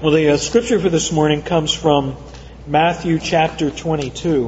Well, the scripture for this morning comes from Matthew chapter 22.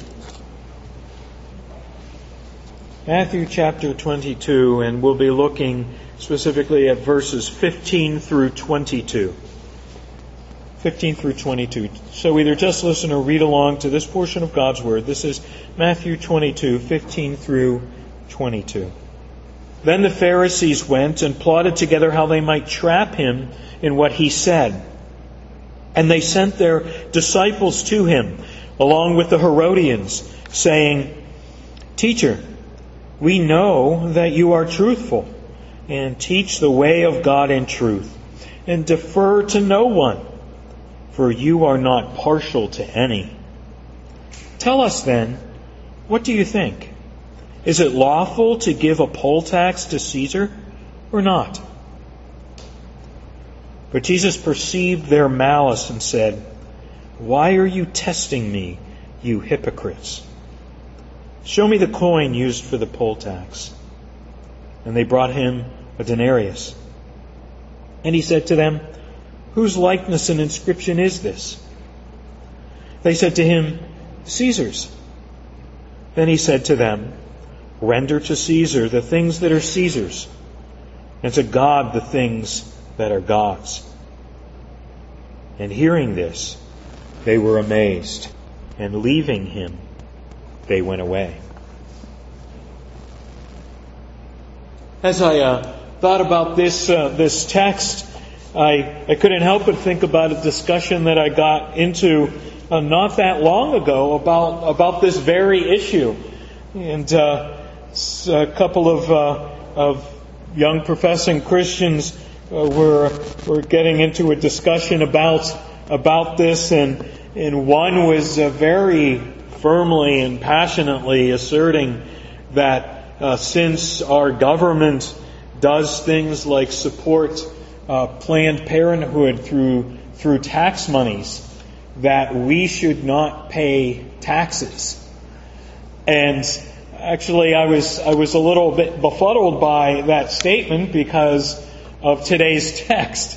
Matthew chapter 22, and we'll be looking specifically at verses 15 through 22. 15 through 22. So either just listen or read along to this portion of God's Word. This is Matthew 22, 15 through 22. Then the Pharisees went and plotted together how they might trap him in what he said. And they sent their disciples to him, along with the Herodians, saying, "Teacher, we know that you are truthful, and teach the way of God in truth, and defer to no one, for you are not partial to any. Tell us then, what do you think? Is it lawful to give a poll tax to Caesar or not?" But Jesus perceived their malice and said, "Why are you testing me, you hypocrites? Show me the coin used for the poll tax." And they brought him a denarius. And he said to them, "Whose likeness and inscription is this?" They said to him, "Caesar's." Then he said to them, "Render to Caesar the things that are Caesar's, and to God the things that are God's." And hearing this, they were amazed, and leaving him, they went away. As I thought about this text, I couldn't help but think about a discussion that I got into not that long ago about this very issue. And a couple of young professing Christians were getting into a discussion about this, and one was very firmly and passionately asserting that since our government does things like support Planned Parenthood through tax monies, that we should not pay taxes. And actually, I was a little bit befuddled by that statement because of today's text.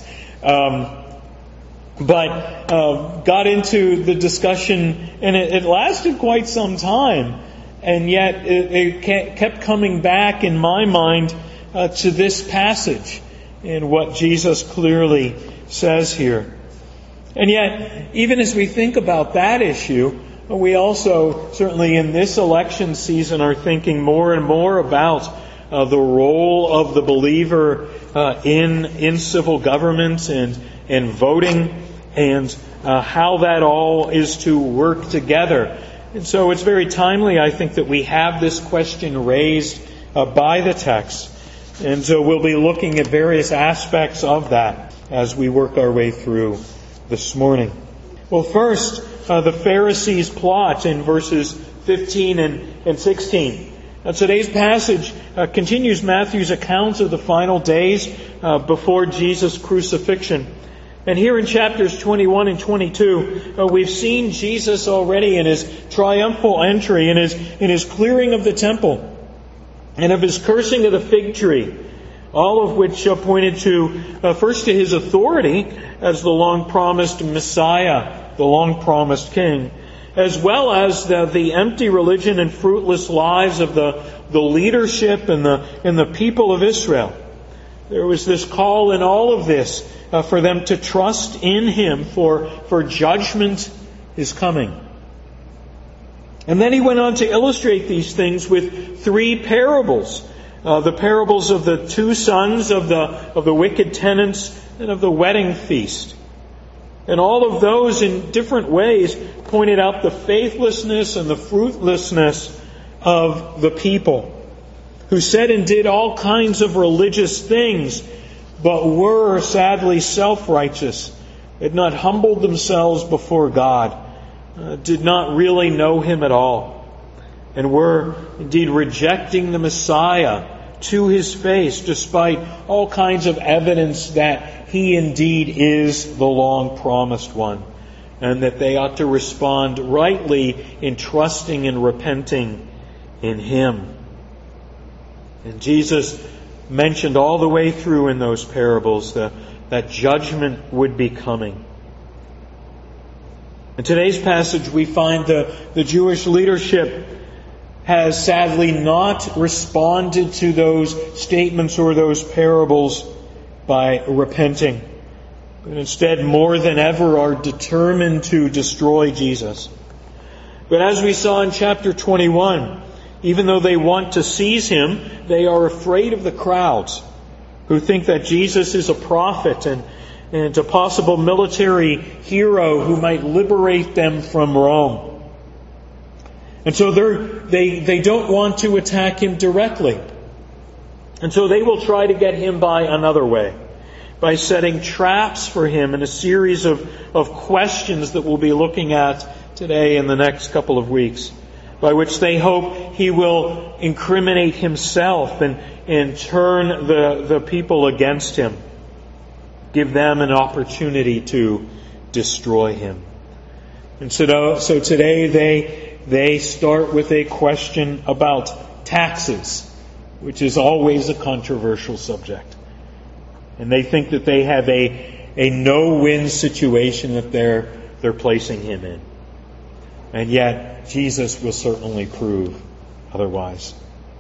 But got into the discussion, and it lasted quite some time. And yet it kept coming back in my mind to this passage and what Jesus clearly says here. And yet, even as we think about that issue, we also, certainly in this election season, are thinking more and more about the role of the believer in civil government and voting, and how that all is to work together. And so it's very timely, I think, that we have this question raised by the text. And so we'll be looking at various aspects of that as we work our way through this morning. Well, first, the Pharisees' plot in verses 15 and 16. Now, today's passage continues Matthew's account of the final days before Jesus' crucifixion. And here in chapters 21 and 22, we've seen Jesus already in his triumphal entry, in his clearing of the temple, and of his cursing of the fig tree, all of which pointed to, first to his authority as the long-promised Messiah, the long-promised King, as well as the empty religion and fruitless lives of the leadership and the people of Israel. There was this call in all of this for them to trust in Him, for judgment is coming. And then he went on to illustrate these things with three parables. The parables of the two sons of the wicked tenants and of the wedding feast. And all of those in different ways pointed out the faithlessness and the fruitlessness of the people, who said and did all kinds of religious things, but were sadly self-righteous, had not humbled themselves before God, did not really know Him at all, and were indeed rejecting the Messiah to His face, despite all kinds of evidence that He indeed is the long-promised one, and that they ought to respond rightly in trusting and repenting in Him. And Jesus mentioned all the way through in those parables that judgment would be coming. In today's passage, we find the Jewish leadership has sadly not responded to those statements or those parables by repenting, but instead more than ever are determined to destroy Jesus. But as we saw in chapter 21, even though they want to seize him, they are afraid of the crowds who think that Jesus is a prophet and a possible military hero who might liberate them from Rome. And so they don't want to attack him directly. And so they will try to get him by another way, by setting traps for him in a series of questions that we'll be looking at today in the next couple of weeks, by which they hope he will incriminate himself and turn the people against him, give them an opportunity to destroy him. And so today they start with a question about taxes, which is always a controversial subject. And they think that they have a no-win situation that they're placing him in. And yet, Jesus will certainly prove otherwise.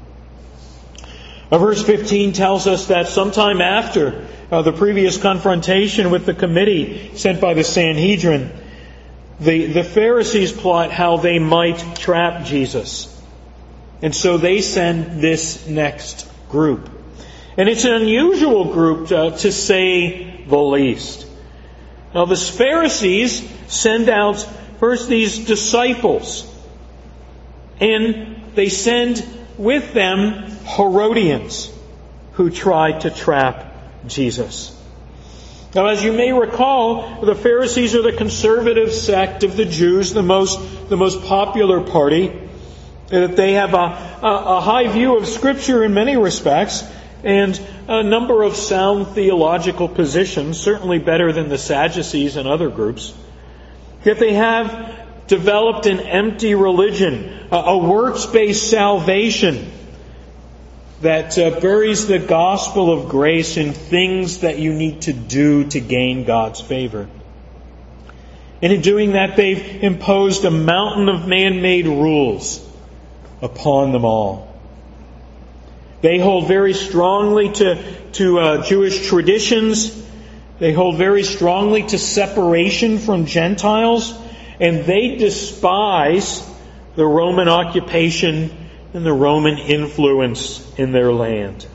Verse 15 tells us that sometime after the previous confrontation with the committee sent by the Sanhedrin, the Pharisees plot how they might trap Jesus. And so they send this next group. And it's an unusual group to say the least. Now the Pharisees send out first these disciples. And they send with them Herodians who tried to trap Jesus. Now, as you may recall, the Pharisees are the conservative sect of the Jews, the most popular party. That they have a high view of Scripture in many respects, and a number of sound theological positions, certainly better than the Sadducees and other groups. Yet they have developed an empty religion, a works-based salvation that buries the gospel of grace in things that you need to do to gain God's favor. And in doing that, they've imposed a mountain of man-made rules upon them all. They hold very strongly to Jewish traditions. They hold very strongly to separation from Gentiles. And they despise the Roman occupation and the Roman influence in their land.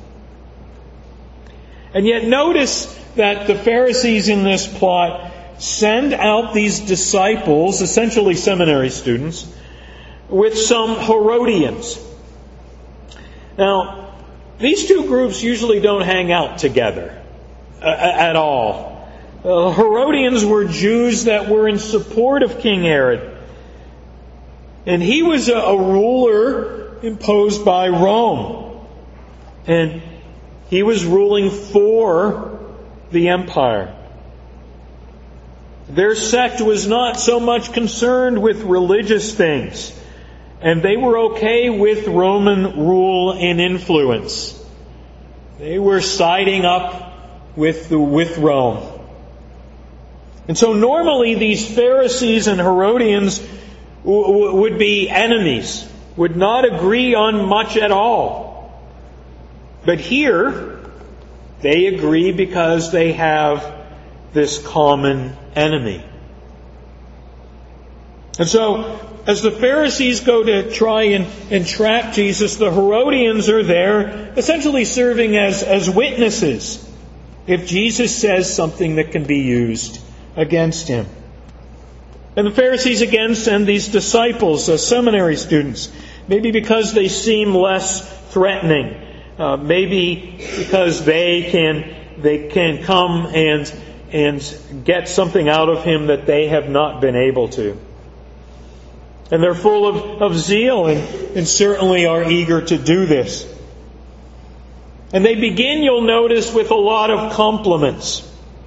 And yet notice that the Pharisees in this plot send out these disciples, essentially seminary students, with some Herodians. Now, these two groups usually don't hang out together at all. Herodians were Jews that were in support of King Herod. And he was a ruler imposed by Rome. And he was ruling for the empire. Their sect was not so much concerned with religious things. And they were okay with Roman rule and influence. They were siding up with Rome. And so normally these Pharisees and Herodians would be enemies, would not agree on much at all. But here, they agree because they have this common enemy. And so, as the Pharisees go to try and trap Jesus, the Herodians are there, essentially serving as witnesses if Jesus says something that can be used against him. And the Pharisees again send these disciples, seminary students, maybe because they seem less threatening, maybe because they can come and get something out of him that they have not been able to. And they're full of zeal and certainly are eager to do this. And they begin, you'll notice, with a lot of compliments.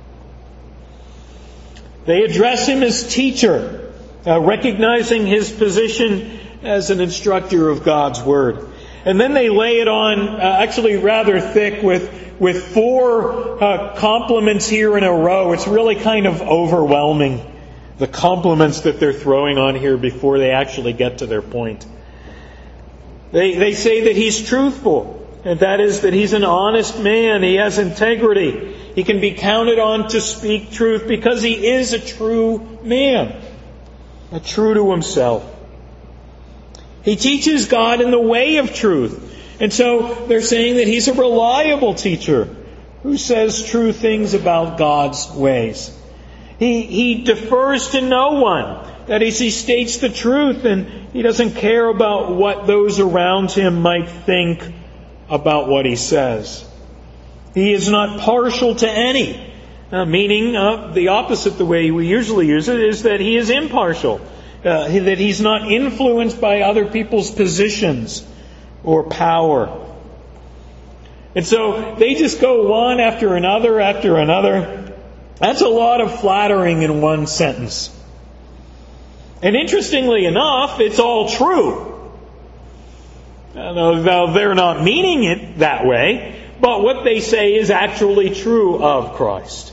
They address him as teacher, recognizing his position as an instructor of God's Word. And then they lay it on, actually rather thick, with 4 compliments here in a row. It's really kind of overwhelming the compliments that they're throwing on here before they actually get to their point. They say that he's truthful, and that is that he's an honest man. He has integrity. He can be counted on to speak truth because he is a true man, true to himself. He teaches God in the way of truth. And so they're saying that he's a reliable teacher who says true things about God's ways. He defers to no one. That is, he states the truth, and he doesn't care about what those around him might think about what he says. He is not partial to any, meaning the opposite, the way we usually use it, is that he is impartial, that he's not influenced by other people's positions or power. And so they just go one after another after another. That's a lot of flattering in one sentence. And interestingly enough, it's all true. Now, they're not meaning it that way, but what they say is actually true of Christ.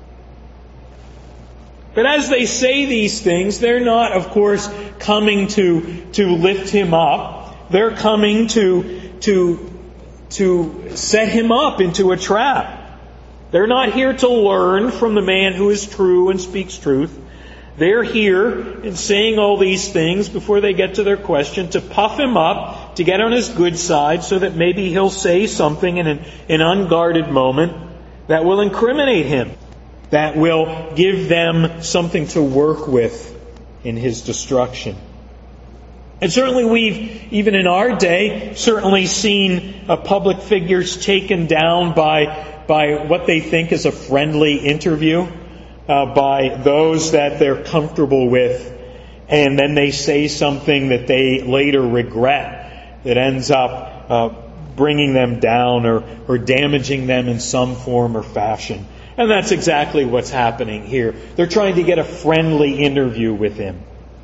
But as they say these things, they're not, of course, coming to lift him up. They're coming to set him up into a trap. They're not here to learn from the man who is true and speaks truth. They're here in saying all these things before they get to their question to puff him up, to get on his good side so that maybe he'll say something in an unguarded moment that will incriminate him, that will give them something to work with in his destruction. And certainly we've, even in our day, certainly seen public figures taken down by what they think is a friendly interview, by those that they're comfortable with, and then they say something that they later regret, that ends up bringing them down or damaging them in some form or fashion. And that's exactly what's happening here. They're trying to get a friendly interview with him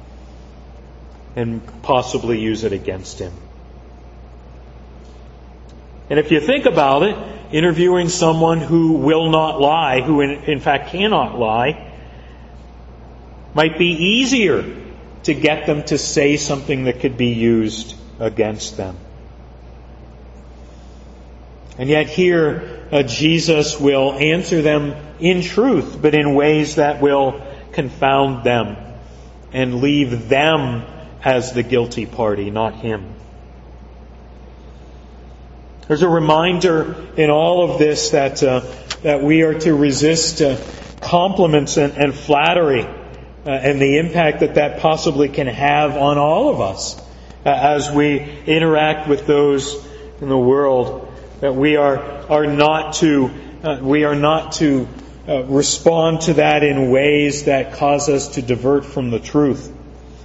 and possibly use it against him. And if you think about it, interviewing someone who will not lie, who in fact cannot lie, might be easier to get them to say something that could be used against them. And yet here, Jesus will answer them in truth, but in ways that will confound them and leave them as the guilty party, not him. There's a reminder in all of this that we are to resist compliments and flattery and the impact that possibly can have on all of us as we interact with those in the world. That we are not to respond to that in ways that cause us to divert from the truth.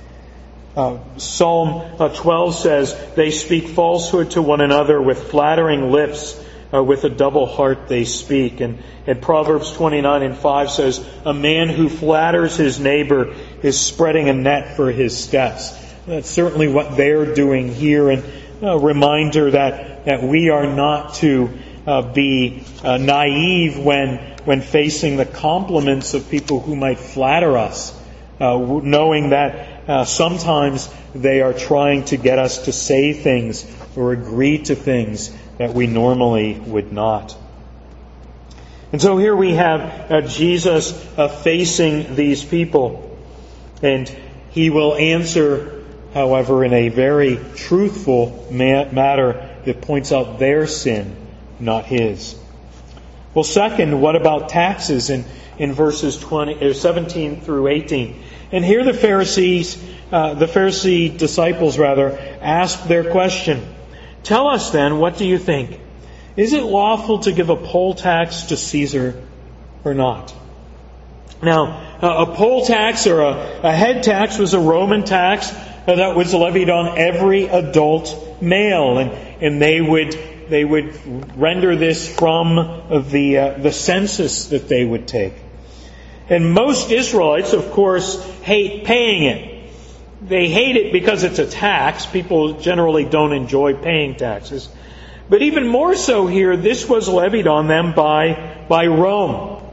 Psalm 12 says, "They speak falsehood to one another with flattering lips, with a double heart they speak." And Proverbs 29:5 says, "A man who flatters his neighbor is spreading a net for his steps." That's certainly what they're doing here, and a reminder that we are not to be naive when facing the compliments of people who might flatter us, knowing that sometimes they are trying to get us to say things or agree to things that we normally would not. And so here we have Jesus facing these people. And he will answer, however, in a very truthful matter that points out their sin, not his. Well, second, what about taxes in verses 17 through 18? And here the Pharisee disciples ask their question. "Tell us then, what do you think? Is it lawful to give a poll tax to Caesar or not?" Now, a poll tax or a head tax was a Roman tax that was levied on every adult male, and they would render this from the census that they would take. And most Israelites, of course, hate paying it. They hate it because it's a tax. People generally don't enjoy paying taxes. But even more so here, this was levied on them by Rome.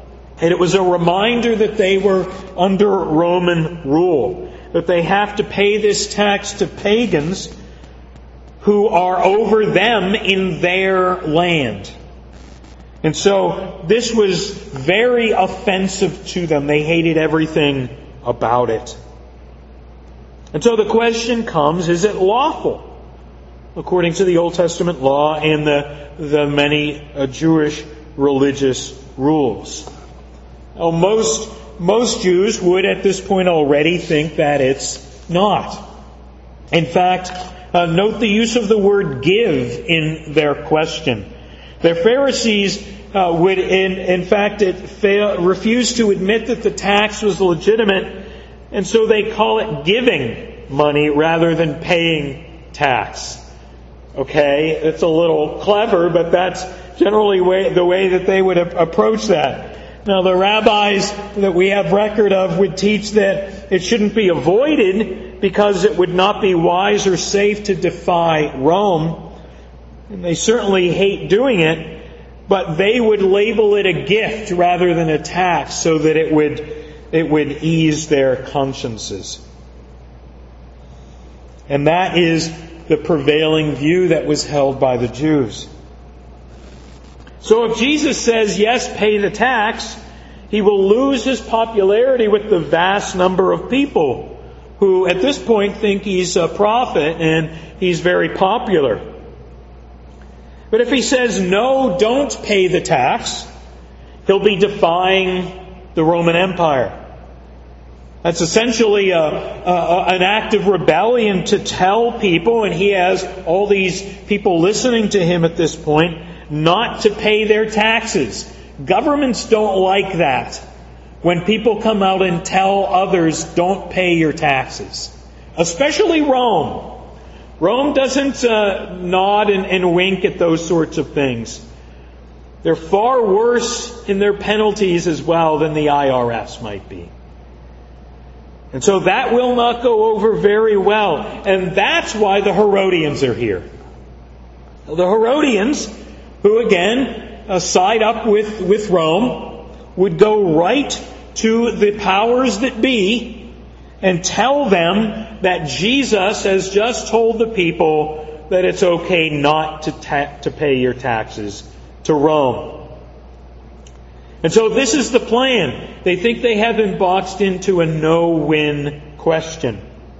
And it was a reminder that they were under Roman rule, that they have to pay this tax to pagans who are over them in their land. And so this was very offensive to them. They hated everything about it. And so the question comes, is it lawful, according to the Old Testament law and the many Jewish religious rules? Now, most Jews would at this point already think that it's not. In fact, note the use of the word give in their question. The Pharisees would, in fact, refuse to admit that the tax was legitimate, and so they call it giving money rather than paying tax. Okay, it's a little clever, but that's generally the way that they would approach that. Now, the rabbis that we have record of would teach that it shouldn't be avoided because it would not be wise or safe to defy Rome. And they certainly hate doing it, but they would label it a gift rather than a tax so that it would ease their consciences. And that is the prevailing view that was held by the Jews. So if Jesus says, yes, pay the tax, he will lose his popularity with the vast number of people who at this point think he's a prophet and he's very popular. But if he says, no, don't pay the tax, he'll be defying the Roman Empire. That's essentially an act of rebellion to tell people, and he has all these people listening to him at this point, not to pay their taxes. Governments don't like that. When people come out and tell others, don't pay your taxes. Especially Rome. Rome doesn't nod and wink at those sorts of things. They're far worse in their penalties as well than the IRS might be. And so that will not go over very well. And that's why the Herodians are here. The Herodians, who again side up with Rome, would go right to the powers that be and tell them that Jesus has just told the people that it's okay not to pay your taxes to Rome. And so this is the plan. They think they have been boxed into a no-win question.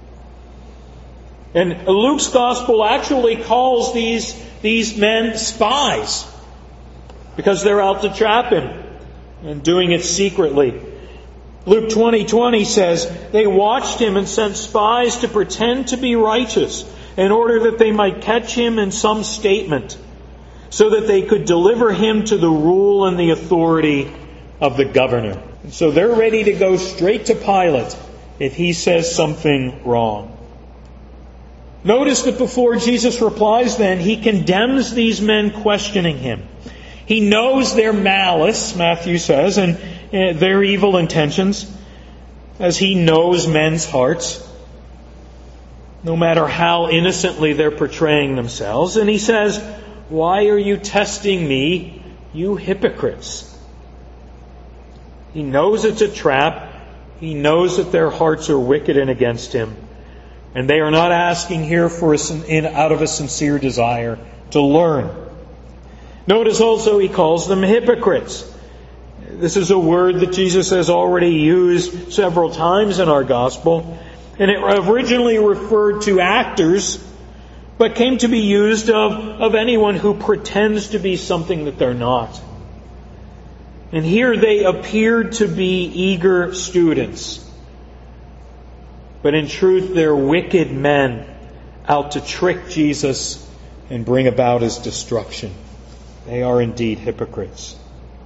And Luke's gospel actually calls these men spies because they're out to trap him and doing it secretly. Luke 20:20 says, they watched him and sent spies to pretend to be righteous in order that they might catch him in some statement, so that they could deliver him to the rule and the authority of the governor. And so they're ready to go straight to Pilate if he says something wrong. Notice that before Jesus replies then, he condemns these men questioning him. He knows their malice, Matthew says, and their evil intentions, as he knows men's hearts, no matter how innocently they're portraying themselves. And he says, why are you testing me, you hypocrites? He knows it's a trap. He knows that their hearts are wicked and against him. And they are not asking here out of a sincere desire to learn. Notice also he calls them hypocrites. This is a word that Jesus has already used several times in our gospel. And it originally referred to actors, but came to be used of anyone who pretends to be something that they're not. And here they appeared to be eager students. But in truth, they're wicked men out to trick Jesus and bring about his destruction. They are indeed hypocrites.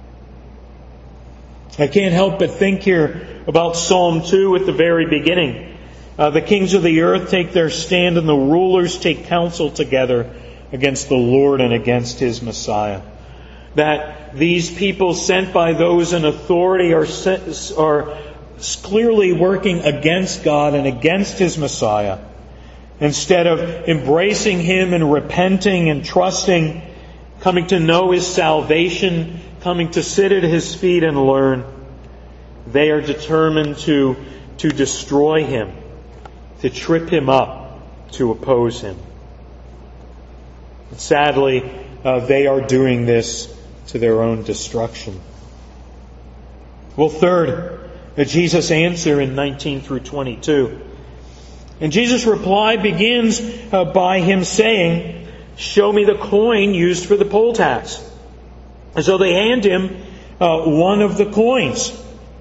I can't help but think here about Psalm 2 at the very beginning. The kings of the earth take their stand and the rulers take counsel together against the Lord and against his Messiah. That these people sent by those in authority are clearly working against God and against his Messiah. Instead of embracing him and repenting and trusting, coming to know his salvation, coming to sit at his feet and learn, they are determined to destroy him, to trip him up, to oppose him. And sadly, they are doing this to their own destruction. Well, third, Jesus' answer in 19 through 22. And Jesus' reply begins by him saying, "Show me the coin used for the poll tax." And so they hand him one of the coins.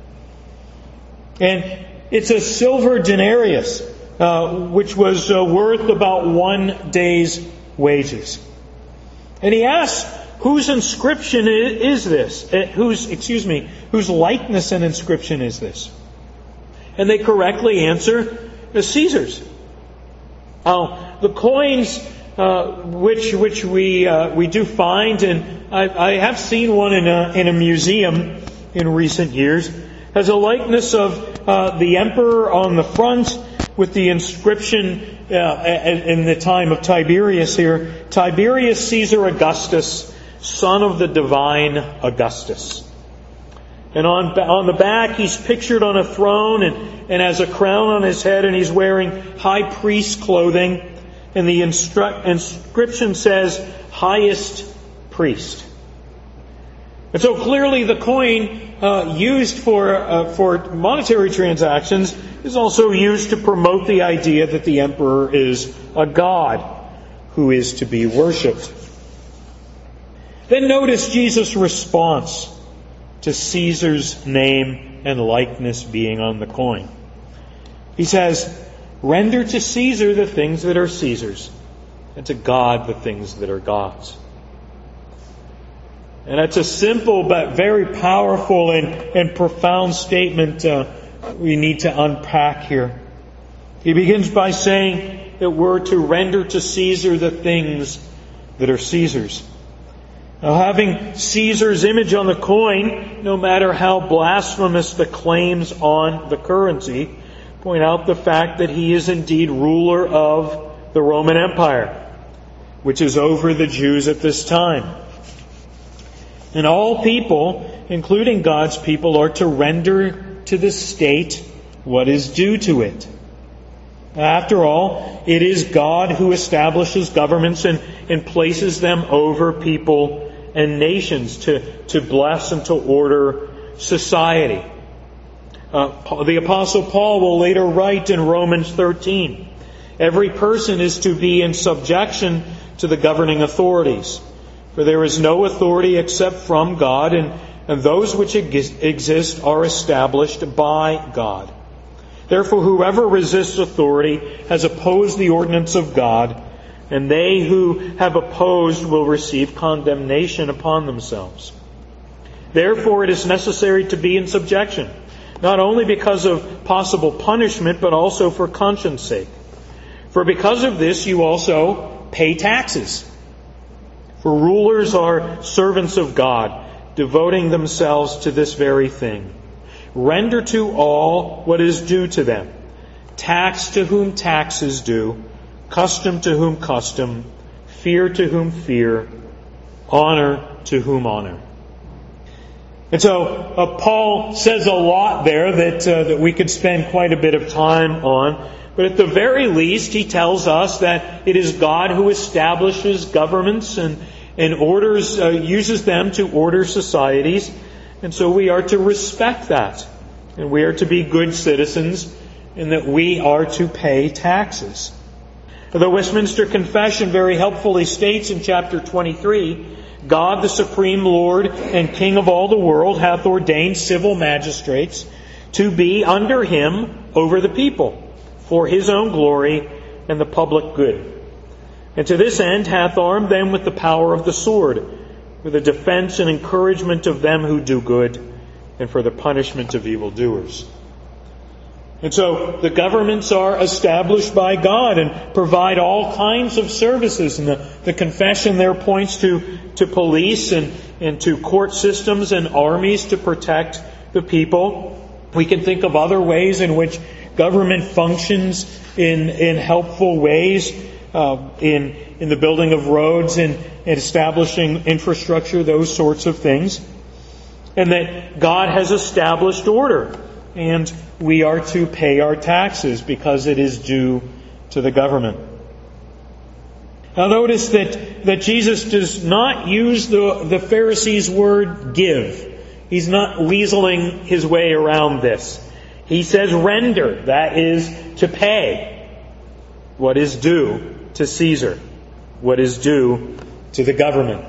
And it's a silver denarius, which was worth about 1 day's wages. And he asks, whose inscription is this? Whose likeness and inscription is this? And they correctly answer, Caesar's. The coins which we do find, and I have seen one in a museum in recent years, has a likeness of the emperor on the front with the inscription in the time of Tiberius here, Tiberius Caesar Augustus, son of the divine Augustus. And on the back, he's pictured on a throne and has a crown on his head, and he's wearing high priest clothing. And the inscription says, highest priest. And so clearly the coin used for monetary transactions is also used to promote the idea that the emperor is a god who is to be worshipped. Then notice Jesus' response to Caesar's name and likeness being on the coin. He says, "Render to Caesar the things that are Caesar's, and to God the things that are God's." And it's a simple but very powerful and profound statement we need to unpack here. He begins by saying that we're to render to Caesar the things that are Caesar's. Now, having Caesar's image on the coin, no matter how blasphemous the claims on the currency, point out the fact that he is indeed ruler of the Roman Empire, which is over the Jews at this time. And all people, including God's people, are to render to the state what is due to it. After all, it is God who establishes governments and places them over people and nations to bless and to order society. The Apostle Paul will later write in Romans 13, "Every person is to be in subjection to the governing authorities. For there is no authority except from God, and those which exist are established by God. Therefore, whoever resists authority has opposed the ordinance of God, and they who have opposed will receive condemnation upon themselves. Therefore, it is necessary to be in subjection, not only because of possible punishment, but also for conscience sake. For because of this, you also pay taxes. For rulers are servants of God, devoting themselves to this very thing. Render to all what is due to them. Tax to whom tax is due, custom to whom custom, fear to whom fear, honor to whom honor." And so Paul says a lot there that we could spend quite a bit of time on. But at the very least, he tells us that it is God who establishes governments and orders, uses them to order societies. And so we are to respect that. And we are to be good citizens, and that we are to pay taxes. The Westminster Confession very helpfully states in chapter 23, "God, the supreme Lord and King of all the world, hath ordained civil magistrates to be under him over the people, for his own glory and the public good. And to this end hath armed them with the power of the sword, for the defense and encouragement of them who do good, and for the punishment of evildoers." And so the governments are established by God and provide all kinds of services. And the confession there points to police and to court systems and armies to protect the people. We can think of other ways in which government functions in helpful ways, in the building of roads and establishing infrastructure, those sorts of things. and that God has established order, and we are to pay our taxes because it is due to the government. Now notice that Jesus does not use the Pharisees' word give. He's not weaseling his way around this. He says render, that is to pay what is due to Caesar, what is due to the government.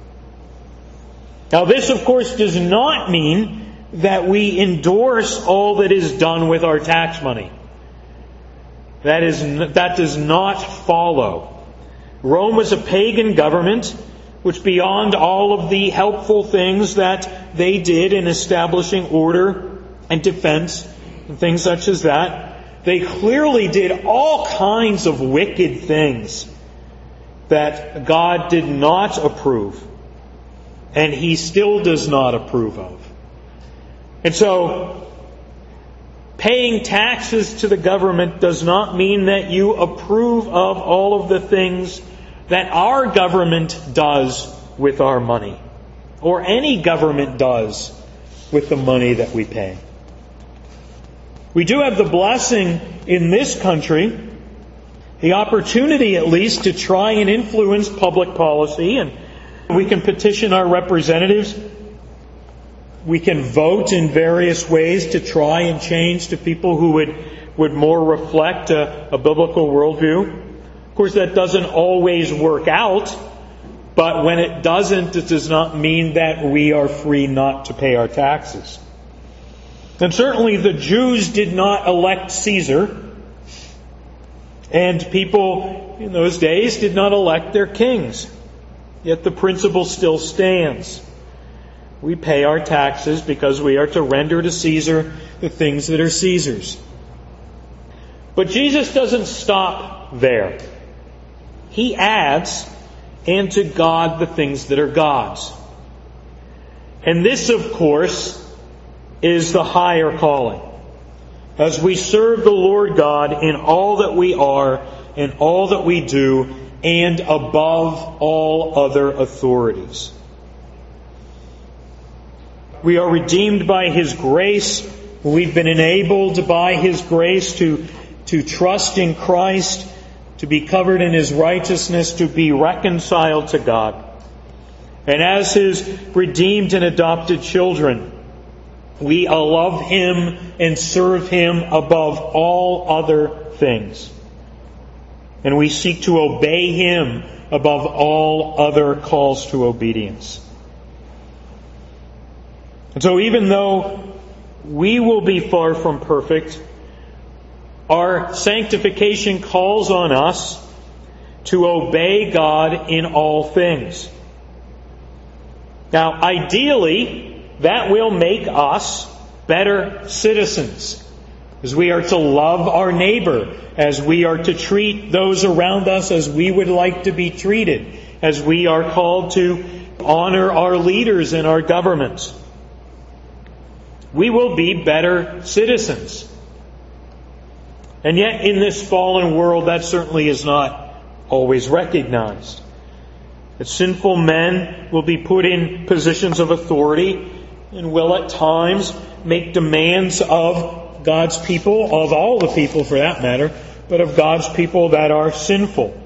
Now this, of course, does not mean that we endorse all that is done with our tax money. That does not follow. Rome was a pagan government, which beyond all of the helpful things that they did in establishing order and defense and things such as that, they clearly did all kinds of wicked things that God did not approve, and He still does not approve of. And so, paying taxes to the government does not mean that you approve of all of the things that our government does with our money, or any government does with the money that we pay. We do have the blessing in this country, the opportunity at least to try and influence public policy, and we can petition our representatives. We can vote in various ways to try and change to people who would more reflect a biblical worldview. Of course, that doesn't always work out, but when it doesn't, it does not mean that we are free not to pay our taxes. And certainly the Jews did not elect Caesar, and people in those days did not elect their kings. Yet the principle still stands. We pay our taxes because we are to render to Caesar the things that are Caesar's. But Jesus doesn't stop there. He adds, and to God the things that are God's. And this, of course, is the higher calling. As we serve the Lord God in all that we are, in all that we do, and above all other authorities. We are redeemed by His grace. We've been enabled by His grace to trust in Christ, to be covered in His righteousness, to be reconciled to God. And as His redeemed and adopted children, we love Him and serve Him above all other things. And we seek to obey Him above all other calls to obedience. And so even though we will be far from perfect, our sanctification calls on us to obey God in all things. Now, ideally, that will make us better citizens, as we are to love our neighbor, as we are to treat those around us as we would like to be treated, as we are called to honor our leaders in our governments. We will be better citizens. And yet, in this fallen world, that certainly is not always recognized. That sinful men will be put in positions of authority and will at times make demands of God's people, of all the people for that matter, but of God's people that are sinful.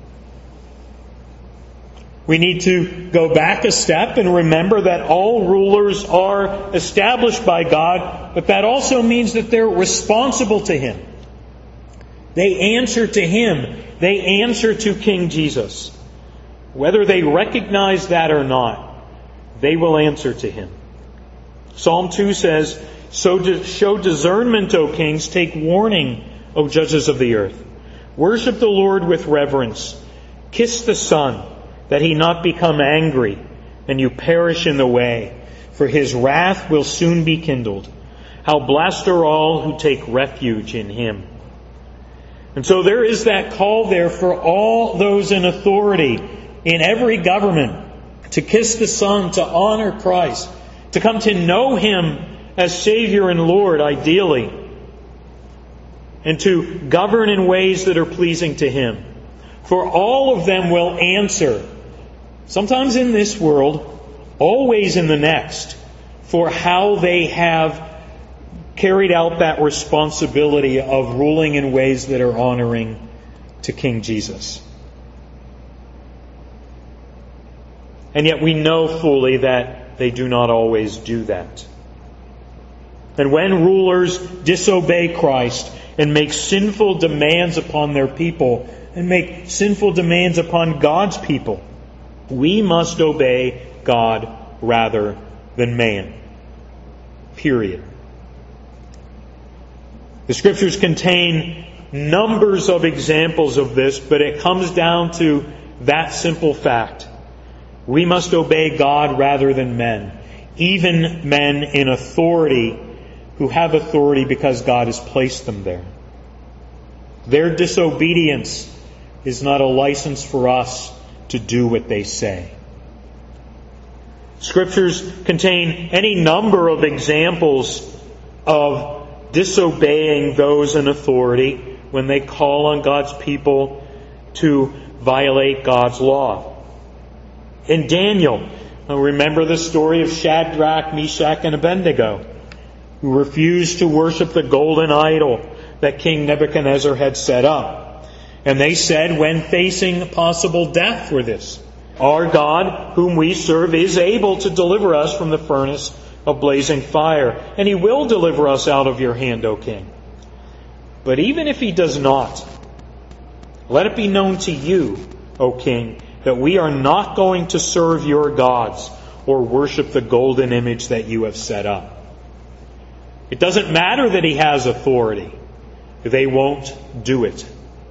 We need to go back a step and remember that all rulers are established by God, but that also means that they're responsible to Him. They answer to Him. They answer to King Jesus. Whether they recognize that or not, they will answer to Him. Psalm 2 says, "So show discernment, O kings, take warning, O judges of the earth. Worship the Lord with reverence. Kiss the Son, that He not become angry, and you perish in the way, for His wrath will soon be kindled. How blessed are all who take refuge in Him." And so there is that call there for all those in authority in every government to kiss the Son, to honor Christ, to come to know Him as Savior and Lord, ideally, and to govern in ways that are pleasing to Him. For all of them will answer, sometimes in this world, always in the next, for how they have carried out that responsibility of ruling in ways that are honoring to King Jesus. And yet we know fully that they do not always do that. And when rulers disobey Christ and make sinful demands upon their people and make sinful demands upon God's people, we must obey God rather than man. Period. The Scriptures contain numbers of examples of this, but it comes down to that simple fact. We must obey God rather than men, even men in authority who have authority because God has placed them there. Their disobedience is not a license for us to do what they say. Scriptures contain any number of examples of disobeying those in authority when they call on God's people to violate God's law. In Daniel, remember the story of Shadrach, Meshach, and Abednego, who refused to worship the golden idol that King Nebuchadnezzar had set up. And they said, when facing possible death for this, our God, whom we serve, is able to deliver us from the furnace of blazing fire, and He will deliver us out of your hand, O King. But even if He does not, let it be known to you, O King, that we are not going to serve your gods or worship the golden image that you have set up. It doesn't matter that he has authority. They won't do it.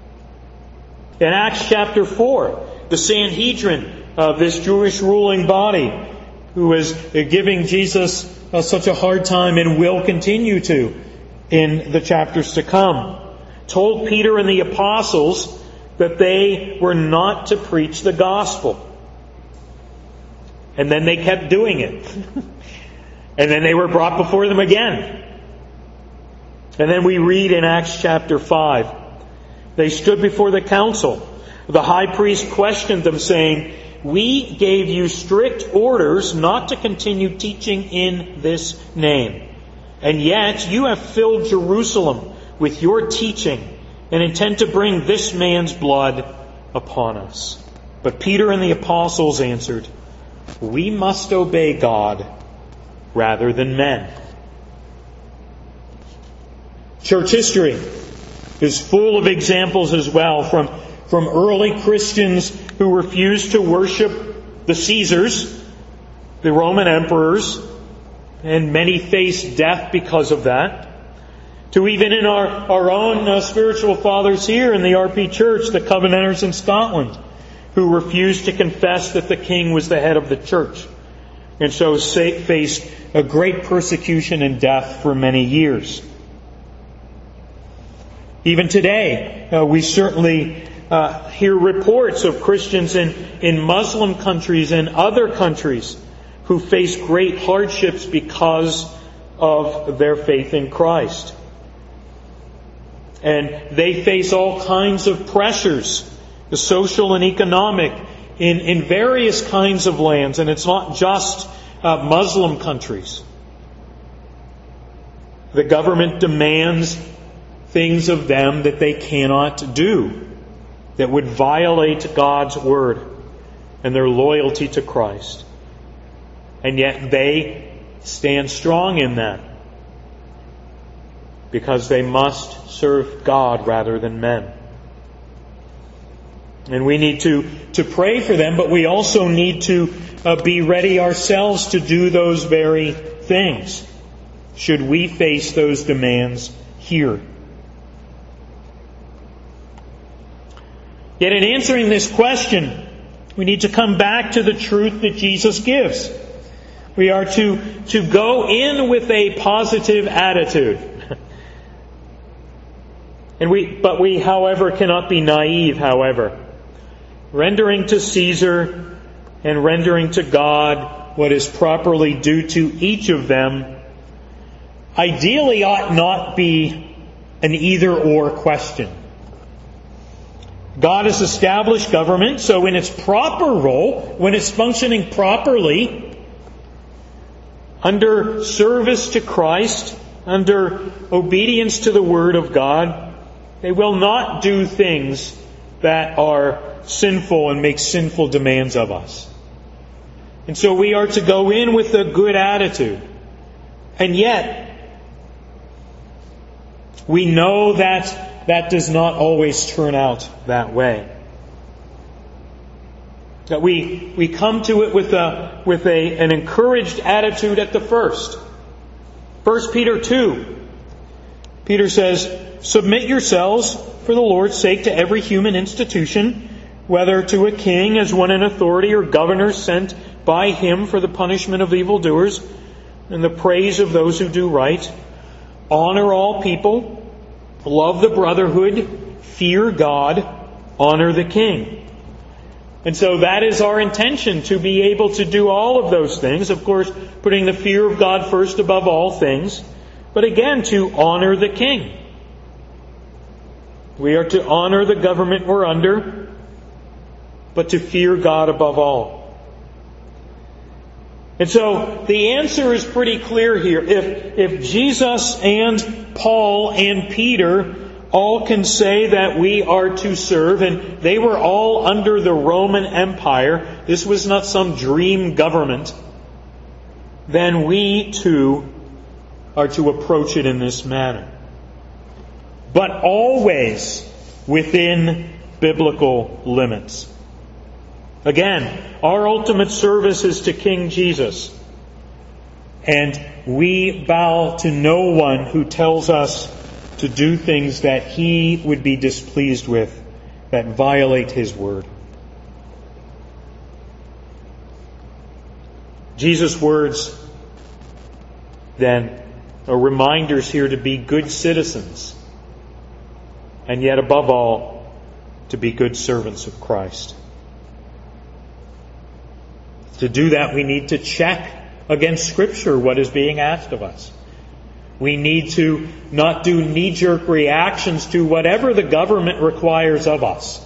In Acts chapter 4, the Sanhedrin, this Jewish ruling body, who is giving Jesus such a hard time and will continue to in the chapters to come, told Peter and the apostles that they were not to preach the gospel. And then they kept doing it. And then they were brought before them again. And then we read in Acts chapter 5, they stood before the council. The high priest questioned them, saying, "We gave you strict orders not to continue teaching in this name. And yet you have filled Jerusalem with your teaching and intend to bring this man's blood upon us." But Peter and the apostles answered, "We must obey God rather than men." Church history is full of examples as well from early Christians who refused to worship the Caesars, the Roman emperors, and many faced death because of that, to even in our own spiritual fathers here in the RP Church, the Covenanters in Scotland, who refused to confess that the king was the head of the church, and so faced a great persecution and death for many years. Even today, we certainly hear reports of Christians in Muslim countries and other countries who face great hardships because of their faith in Christ. And they face all kinds of pressures, the social and economic, in various kinds of lands. And it's not just Muslim countries. The government demands things of them that they cannot do, that would violate God's Word and their loyalty to Christ. And yet they stand strong in that, because they must serve God rather than men. And we need to pray for them, but we also need to be ready ourselves to do those very things, should we face those demands here. Yet in answering this question, we need to come back to the truth that Jesus gives. We are to go in with a positive attitude. But we, however, cannot be naive, however. Rendering to Caesar and rendering to God what is properly due to each of them ideally ought not be an either-or question. God has established government, so in its proper role, when it's functioning properly, under service to Christ, under obedience to the Word of God. They will not do things that are sinful and make sinful demands of us. And so we are to go in with a good attitude. And yet, we know that that does not always turn out that way. That we come to it with an encouraged attitude at the first. 1 Peter 2. Peter says, "Submit yourselves for the Lord's sake to every human institution, whether to a king as one in authority or governors sent by him for the punishment of evildoers and the praise of those who do right. Honor all people, love the brotherhood, fear God, honor the king." And so that is our intention, to be able to do all of those things. Of course, putting the fear of God first above all things. But again, to honor the king. We are to honor the government we're under, but to fear God above all. And so the answer is pretty clear here. If Jesus and Paul and Peter all can say that we are to serve, and they were all under the Roman Empire, this was not some dream government, then we too are to approach it in this manner. But always within biblical limits. Again, our ultimate service is to King Jesus. And we bow to no one who tells us to do things that He would be displeased with, that violate His word. Jesus' words, then, are reminders here to be good citizens, and yet above all, to be good servants of Christ. To do that, we need to check against Scripture what is being asked of us. We need to not do knee-jerk reactions to whatever the government requires of us,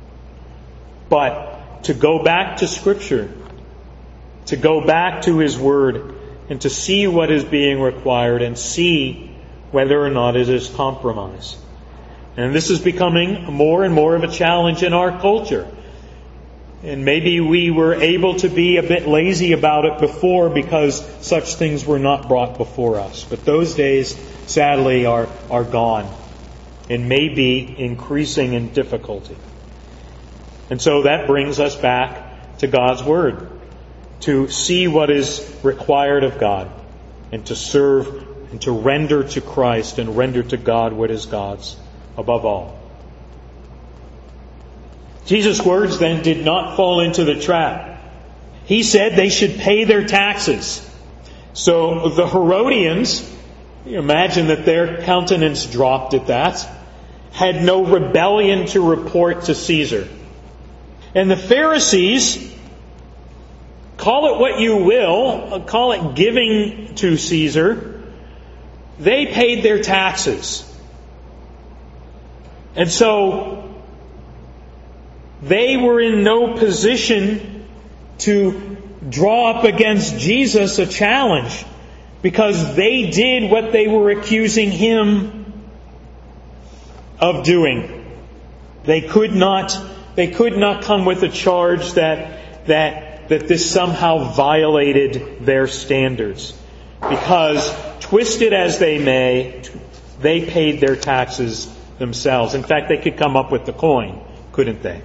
but to go back to Scripture, to go back to His Word, and to see what is being required and see whether or not it is compromise. And this is becoming more and more of a challenge in our culture. And maybe we were able to be a bit lazy about it before because such things were not brought before us. But those days, sadly, are gone and may be increasing in difficulty. And so that brings us back to God's Word, to see what is required of God, and to serve and to render to Christ and render to God what is God's above all. Jesus' words then did not fall into the trap. He said they should pay their taxes. So the Herodians, you imagine that their countenance dropped at that, had no rebellion to report to Caesar. And the Pharisees, call it what you will, call it giving to Caesar, they paid their taxes. And so they were in no position to draw up against Jesus a challenge, because they did what they were accusing Him of doing. They could not come with a charge that this somehow violated their standards, because twisted as they may, they paid their taxes themselves. In fact, they could come up with the coin, couldn't they?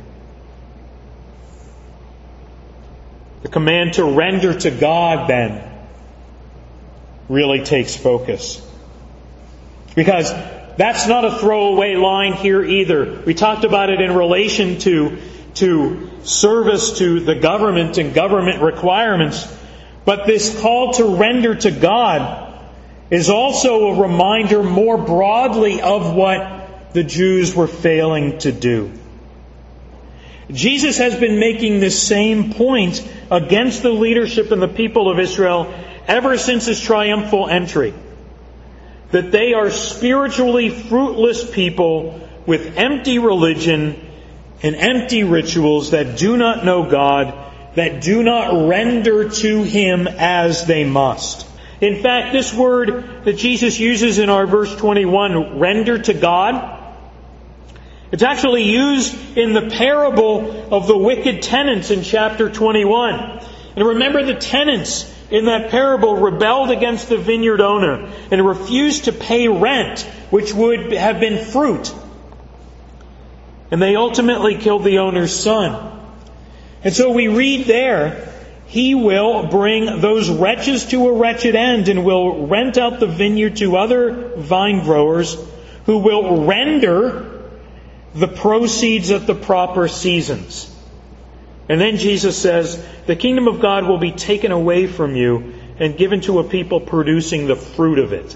The command to render to God, then, really takes focus. Because that's not a throwaway line here either. We talked about it in relation to service to the government and government requirements. But this call to render to God is also a reminder more broadly of what the Jews were failing to do. Jesus has been making this same point against the leadership and the people of Israel ever since His triumphal entry. That they are spiritually fruitless people with empty religion and empty rituals that do not know God, that do not render to Him as they must. In fact, this word that Jesus uses in our verse 21, render to God, it's actually used in the parable of the wicked tenants in chapter 21. And remember, the tenants in that parable rebelled against the vineyard owner and refused to pay rent, which would have been fruit. And they ultimately killed the owner's son. And so we read there, He will bring those wretches to a wretched end and will rent out the vineyard to other vine growers who will render the proceeds at the proper seasons. And then Jesus says, the kingdom of God will be taken away from you and given to a people producing the fruit of it.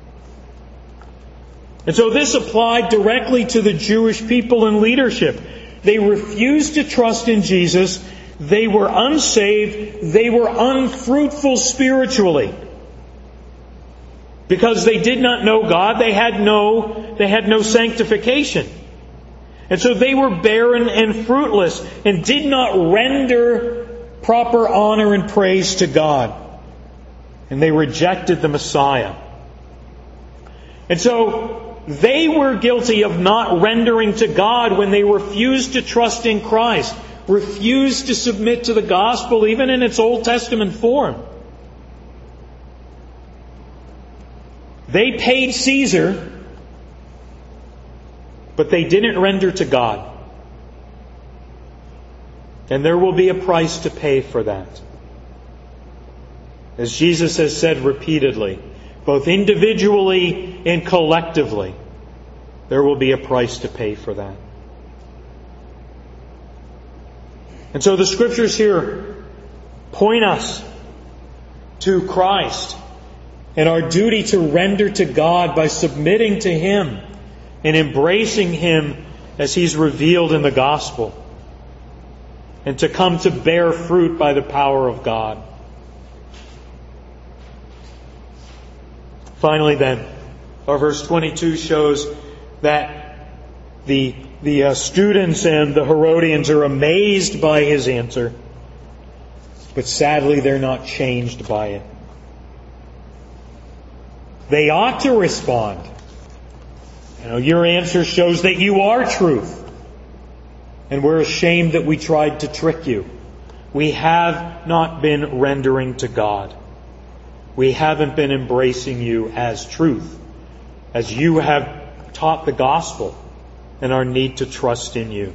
And so this applied directly to the Jewish people in leadership. They refused to trust in Jesus. They were unsaved. They were unfruitful spiritually. Because they did not know God. They had no sanctification. And so they were barren and fruitless and did not render proper honor and praise to God. And they rejected the Messiah. And so they were guilty of not rendering to God when they refused to trust in Christ, refused to submit to the gospel even in its Old Testament form. They paid Caesar, but they didn't render to God. And there will be a price to pay for that. As Jesus has said repeatedly, both individually and collectively, there will be a price to pay for that. And so the Scriptures here point us to Christ and our duty to render to God by submitting to Him and embracing Him as He's revealed in the gospel, and to come to bear fruit by the power of God. Finally then, our verse 22 shows that the students and the Herodians are amazed by His answer, but sadly they're not changed by it. They ought to respond. Your answer shows that you are truth. And we're ashamed that we tried to trick you. We have not been rendering to God. We haven't been embracing you as truth, as you have taught the gospel and our need to trust in you.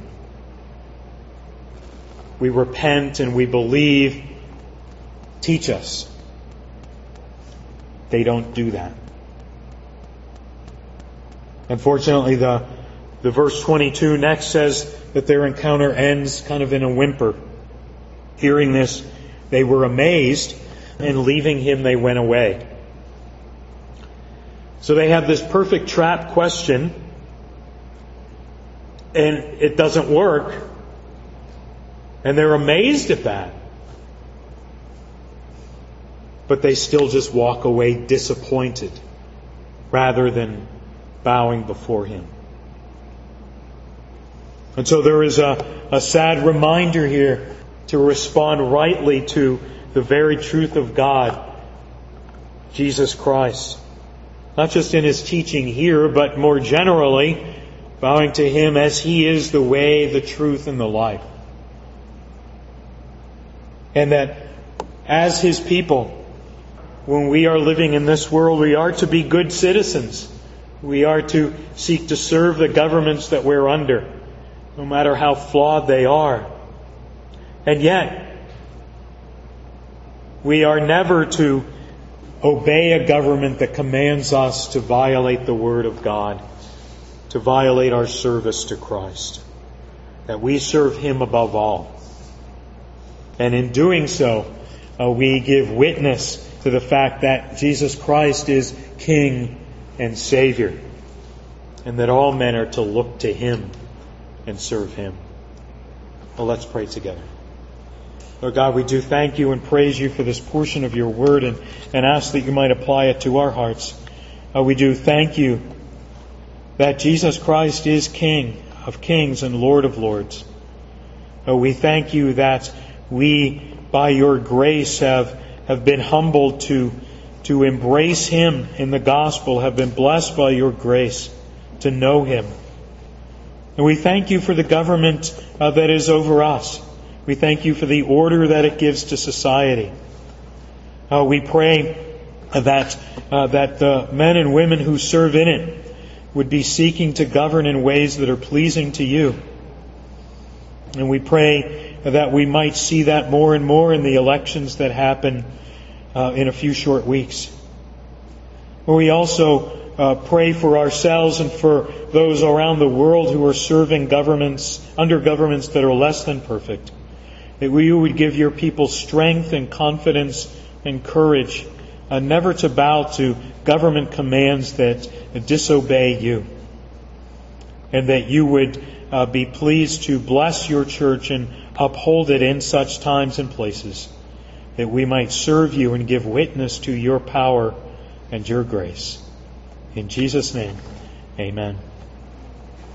We repent and we believe. Teach us. They don't do that. Unfortunately, the verse 22 next says that their encounter ends kind of in a whimper. Hearing this, they were amazed, and leaving Him, they went away. So they have this perfect trap question, and it doesn't work. And they're amazed at that. But they still just walk away disappointed, rather than bowing before Him. And so there is a sad reminder here to respond rightly to the very truth of God, Jesus Christ. Not just in His teaching here, but more generally, bowing to Him as He is the way, the truth, and the life. And that as His people, when we are living in this world, we are to be good citizens. We are to seek to serve the governments that we're under, no matter how flawed they are. And yet, we are never to obey a government that commands us to violate the Word of God, to violate our service to Christ. That we serve Him above all. And in doing so, we give witness to the fact that Jesus Christ is King and Savior, and that all men are to look to Him and serve Him. Well, let's pray together. Lord God, we do thank You and praise You for this portion of Your Word, and ask that You might apply it to our hearts. We do thank You that Jesus Christ is King of kings and Lord of lords. We thank You that we, by Your grace, have been humbled to to embrace Him in the gospel have been blessed by your grace to know Him. And we thank you for the government that is over us. We thank you for the order that it gives to society. We pray that the men and women who serve in it would be seeking to govern in ways that are pleasing to you. And we pray that we might see that more and more in the elections that happen in a few short weeks. We also pray for ourselves and for those around the world who are serving under governments that are less than perfect. That you would give your people strength and confidence and courage never to bow to government commands that disobey you. And that you would be pleased to bless your church and uphold it in such times and places, that we might serve you and give witness to your power and your grace. In Jesus' name, amen.